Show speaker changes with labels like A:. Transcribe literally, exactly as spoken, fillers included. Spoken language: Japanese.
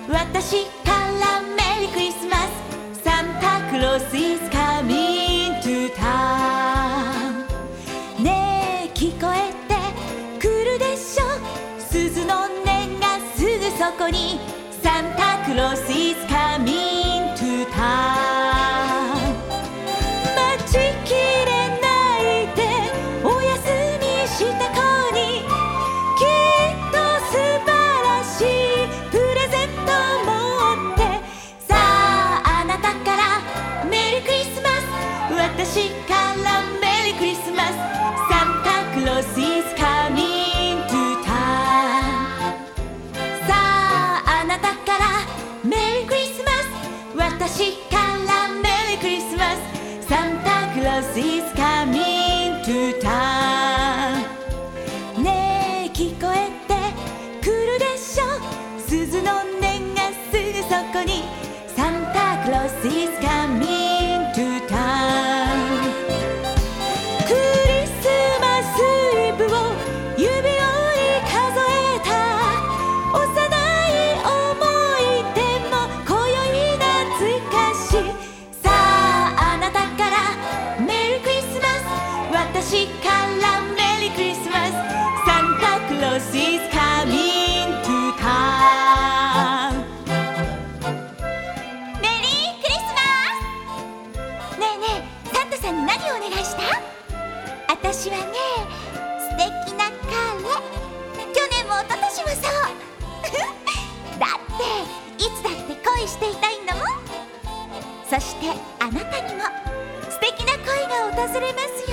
A: 私からメリークリスマス。サンタクロース is coming to town。 ねえ聞こえてくるでしょ、鈴の音がすぐそこに。サンタクロース is coming to town。 待ちきれないでおやすみした子に、きっと素晴らしいプレゼント持って。さああなたからメリークリスマス、私からメリークリスマス。サンタクロース is coming to town。 さああなたからメリークリスマス、私からメリークリスマス。サンタクロース is coming to town。 ねえ聞こえてくるでしょ、鈴の音がすぐそこに。サンタクロース is coming to town。 クリスマスイブを指折り数えた幼い思い出も今宵懐かしい。さああなたからメリークリスマス、私からメリークリスマス。サンタクロース is coming to town。 メリークリスマス。ねえねえ、サンタさんに何をお願いした？私はね、素敵な彼。去年も一昨年もそうだっていつだって恋していたいんだもん。そしてあなたにも素敵な恋が訪れますよ。